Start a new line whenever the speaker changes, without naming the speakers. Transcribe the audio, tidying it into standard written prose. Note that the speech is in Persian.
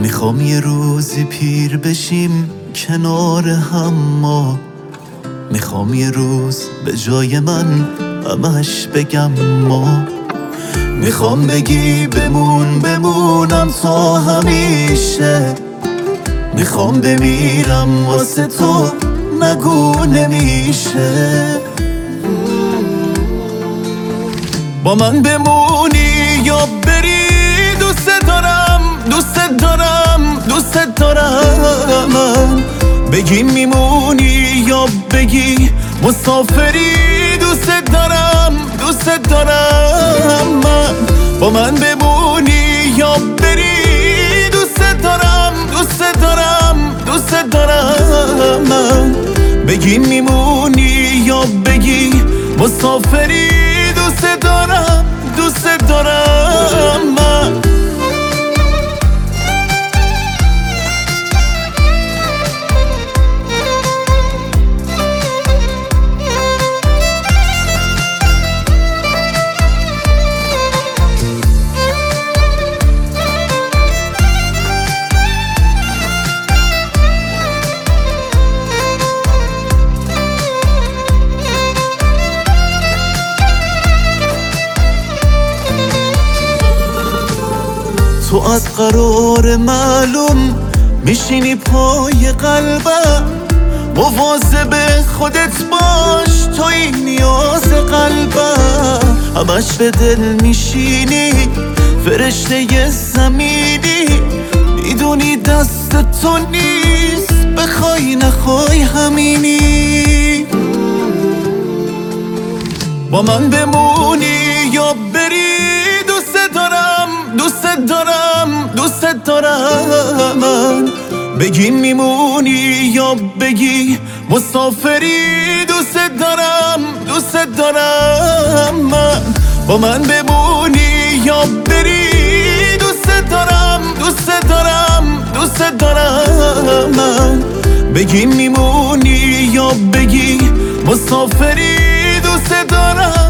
میخوام یه روزی پیر بشیم کنار هم ما، میخوام یه روز به جای من همش بگم ما. میخوام بگی بمونم تا همیشه، میخوام بمیرم واسه تو نگو نمیشه. با من بمونی یا بری، دوست دارم من. بگی میمونی یا بگی مسافری، دوست دارم من. با من بمونی یا بری، دوست دارم من. بگی میمونی یا بگی مسافری، دوست دارم من. تو از قرار معلوم میشینی پای قلبم، مواظب خودت باش تو این نیاز قلبم. همش به دل میشینی فرشته زمینی، میدونی دست تو نیست بخوای نخوای همینی. با من بمونی یا بری، دوست دارم من. بگی میمونی یا بگی مسافری، دوست دارم من. با من بمونی یا بری، دوست دارم من. بگی میمونی یا بگی مسافری، دوست دارم